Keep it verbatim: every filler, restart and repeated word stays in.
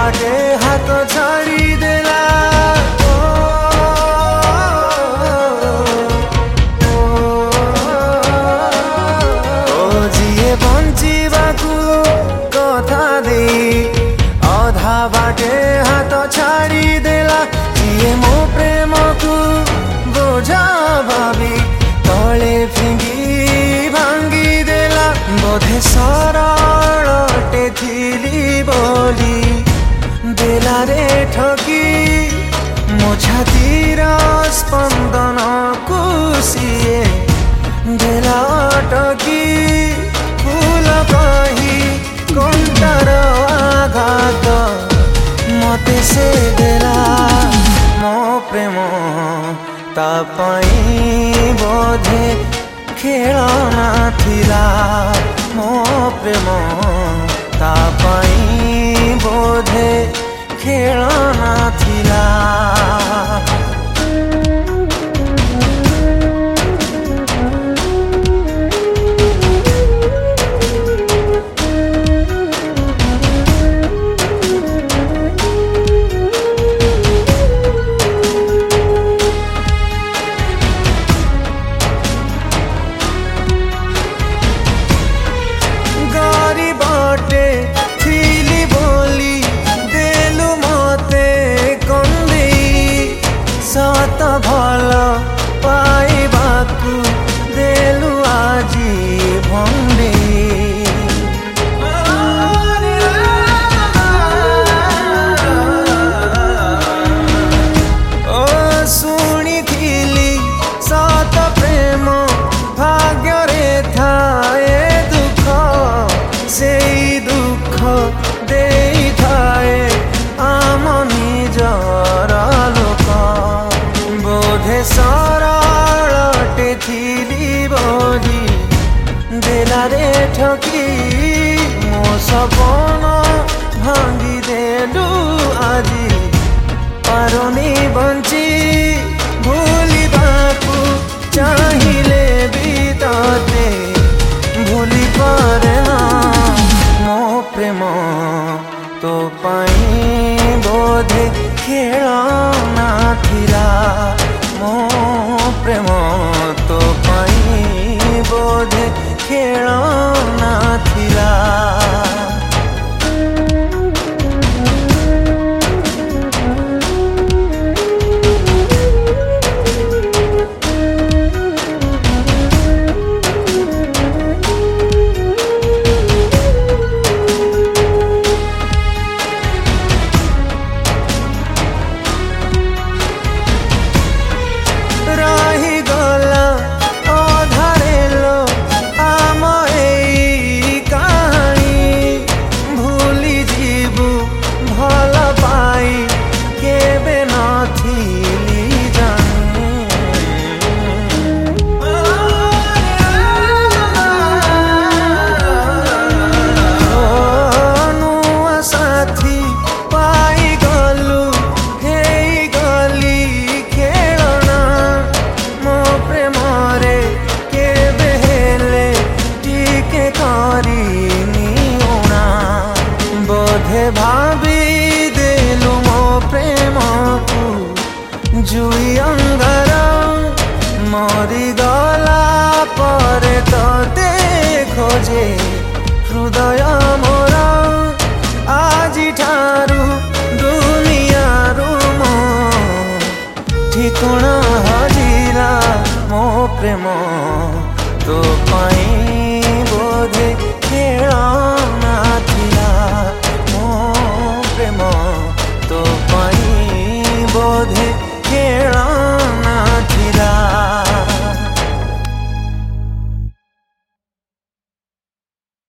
बाटे हाथ छाड़ी देला बाटे हाथ छाड़ी देला जिए मो प्रेम को बोझा भाभी तले फिंगी भांगी देला बोधे सरलटे थिली बोली देला रे ठकी मो छातीर स्पंदन को सिए देला अटकी फूल कही कंटार आघात मते से देला मो प्रेम ता पाई बोधे खेलना थिला मो प्रेम ता पाई बोधे खेलना थिला भल पाइबाकू देलु आजी भंडी ओ शुणी थिली सत प्रेम भाग्य रे थाए दुख से दुख दे थाए आम निजर लोक बोधे सरलटे थिली बोली देला रे ठकी मो सपन भांगी देलु आजी पारोनी बंची भूली बापू चाहिए भी तते भूली पारे ना मो प्रेम तो पाई बोधे खेलना थिला मो प्रेम तो पाई बोधे खेलना थिला भाभी देलु मो प्रेम को जुई अंगार मरी गला पर तो देखो जे